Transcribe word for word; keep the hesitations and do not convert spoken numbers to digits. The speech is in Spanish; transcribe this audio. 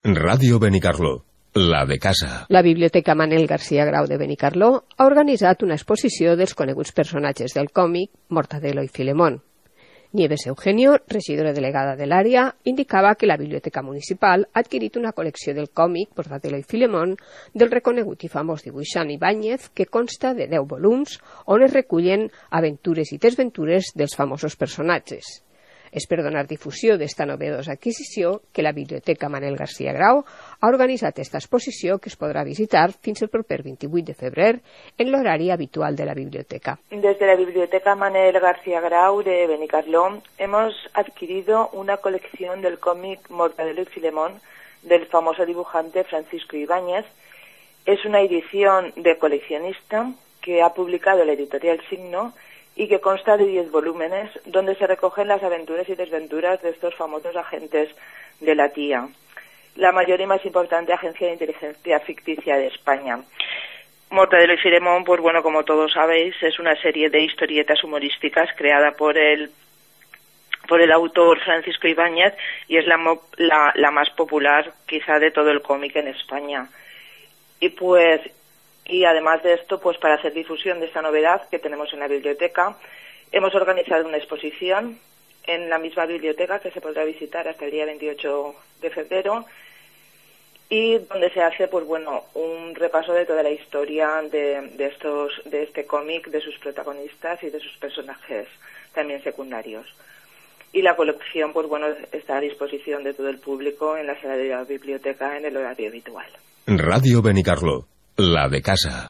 Ràdio Benicarló, la de casa. La Biblioteca Manel García Grau de Benicarló ha organitzat una exposició dels coneguts personatges del còmic Mortadelo i Filemón. Nieves Eugenio, regidora delegada de l'àrea, indicava que la Biblioteca Municipal ha adquirit una col·lecció del còmic Mortadelo i Filemón del reconegut i famós dibuixant Ibáñez, que consta de deu volums on es recullen aventures i desventures dels famosos personatges. És per donar difusió d'esta novedosa adquisició que la Biblioteca Manel García Grau ha organitzat esta exposició que es podrá visitar fins el proper veintivuit de febrer en l'horari habitual de la biblioteca. Desde la Biblioteca Manel García Grau de Benicarló hemos adquirido una colección del cómic Mortadelo y Filemón del famoso dibujante Francisco Ibáñez. Es una edición de coleccionista que ha publicado la editorial Signo y que consta de diez volúmenes donde se recogen las aventuras y desventuras de estos famosos agentes de la T I A, la mayor y más importante agencia de inteligencia ficticia de España. Mortadelo y Filemón, pues bueno, como todos sabéis, es una serie de historietas humorísticas creada por el por el autor Francisco Ibáñez y es la, la, la más popular quizá de todo el cómic en España. Y pues Y además de esto, pues para hacer difusión de esta novedad que tenemos en la biblioteca, hemos organizado una exposición en la misma biblioteca que se podrá visitar hasta el día veintiocho de febrero y donde se hace, pues bueno, un repaso de toda la historia de, de estos, de este cómic, de sus protagonistas y de sus personajes también secundarios. Y la colección, pues bueno, está a disposición de todo el público en la sala de la biblioteca en el horario habitual. Ràdio Benicarló, la de casa.